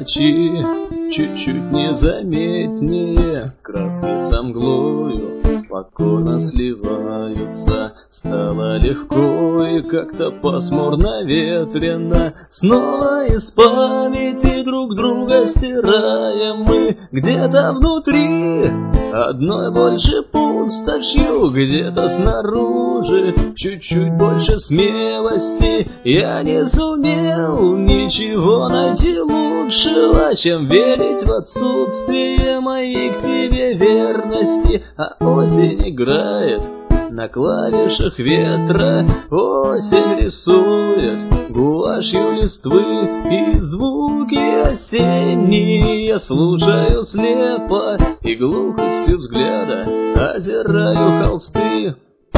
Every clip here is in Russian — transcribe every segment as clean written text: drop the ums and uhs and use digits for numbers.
ночи чуть-чуть незаметнее. Краски со мглою покорно сливаются. Стало легко и как-то пасмурно ветрено. Снова из памяти друг друга стираем мы. Где-то внутри одной больше пустошью, где-то снаружи чуть-чуть больше смелости. Я не сумел ничего найти лучшего, чем верить в отсутствие моей к тебе верности. А осень играет на клавишах ветра, осень рисует гуашью листвы, и звуки осенние я слушаю слепо, и глухостью взгляда озираю холсты.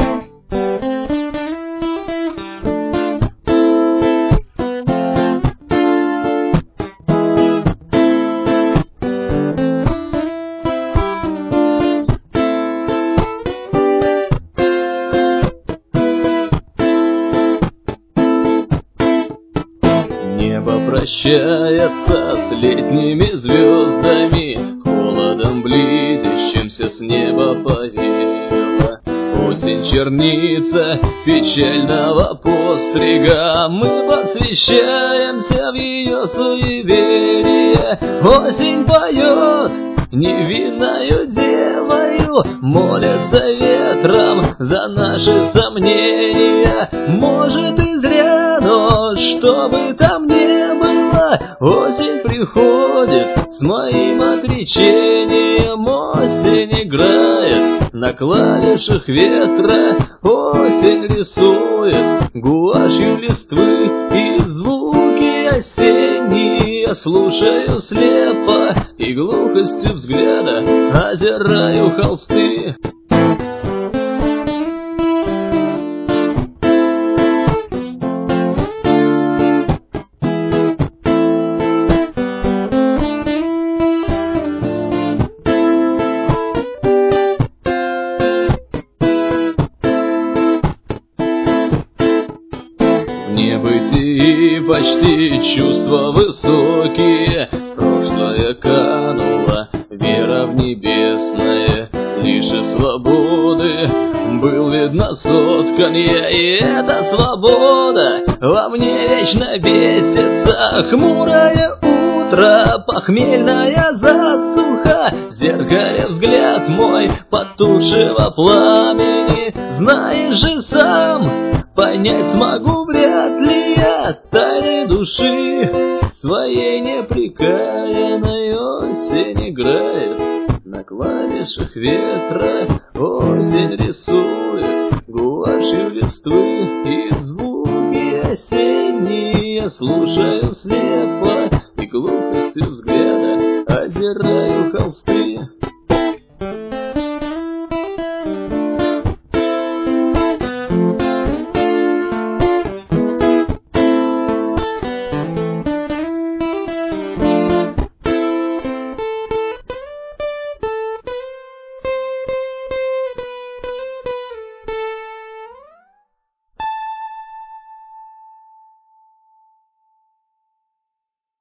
Небо прощается с летними звездами, холодом близящимся с неба повеяло. Осень чернится печального пострига, мы посвящаемся в ее суеверие. Осень поет невинною девою, молится ветром за наши сомнения. Может и зря, но что бы там ни было, осень приходит с моим отречением. Осень играет на клавишах ветра, осень рисует гуашью листвы, и звуки осенние я слушаю слепо, и глухостью взгляда озираю холсты. В небытии почти чувства высокие, прошлое кануло, вера в небесное, лишь из свободы был видно соткан я, и эта свобода во мне вечно бесится. Хмурое утро, похмельная засуха, в зеркале взгляд мой потухшего пламени. Знаешь же сам, понять смогу вряд ли я тайны души своей непрекаянной. Осень играет на клавишах ветра, осень рисует гуашью листвы, и звуки осенние я слушаю слепо, и глухостью взгляда